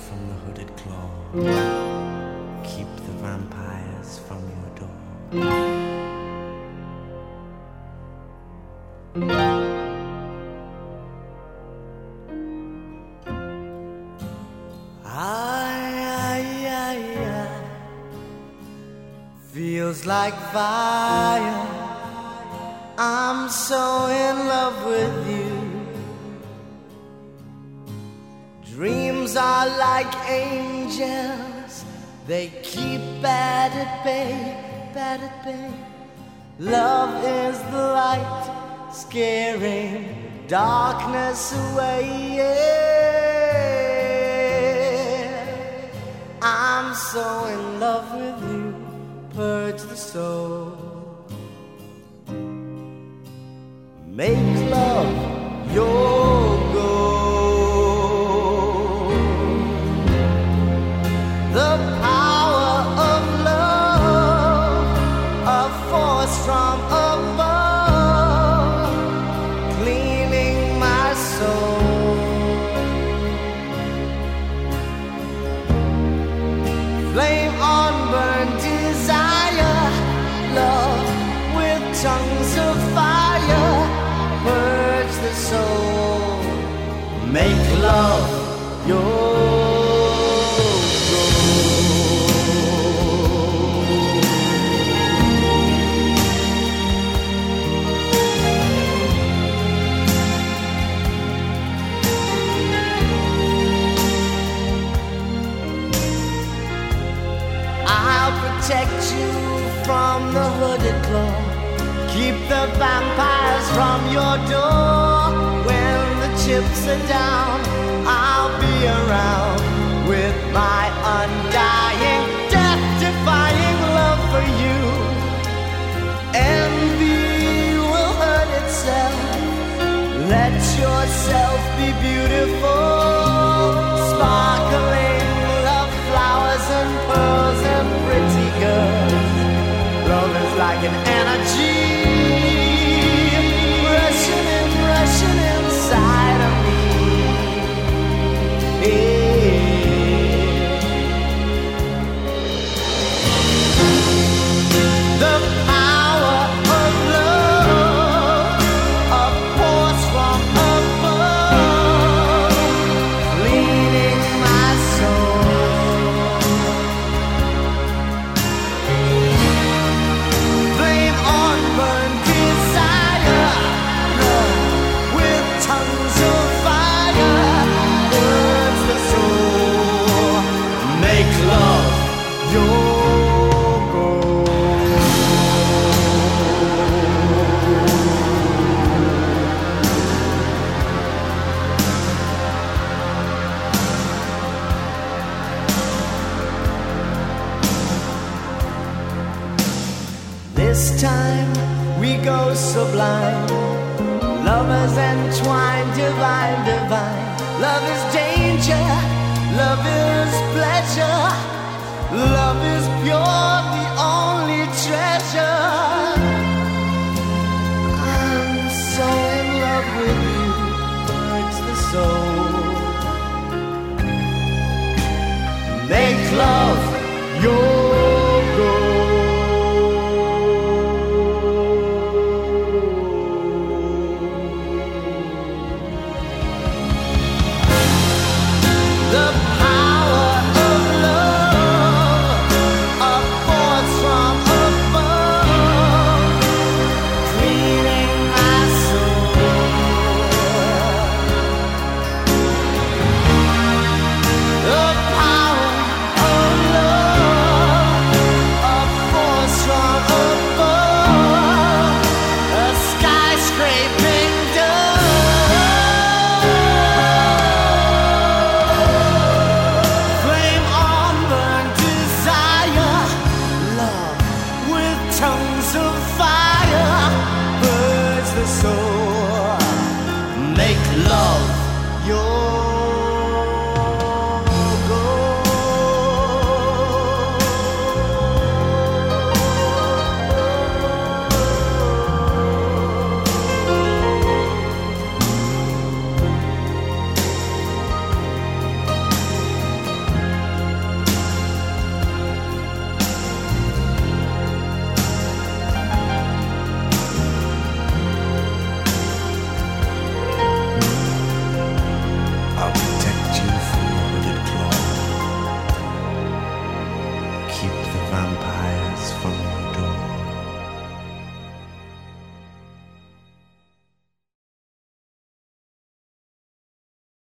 from the hooded claw. Keep the vampires from your door. Feels like fire. I'm so in love with you. Dreams are like angels. They keep bad at bay, bad at bay. Love is the light, scaring darkness away. Yeah. I'm so in love with you. Purge the soul. Make love your goal. The power of love, a force from above, cleaning my soul. Flame on burn desire, love with tongues of fire. Purge the soul, make love your I'll protect you from the hooded claw. Keep the vampires from your door. When the chips are down, I'll be around with my undying, death-defying love for you. Envy will hurt itself. Let yourself be beautiful. Sparkling love flowers and pearls and pretty girls. Love is like an energy rushing inside of me. The power of love, a force from above, leading my soul. Flame on burn desire, with tongues of fire, burns the soul. Make love your goal. This time we go sublime. Lovers entwined, divine, divine. Love is danger, love is pleasure. Love is pure, the only treasure.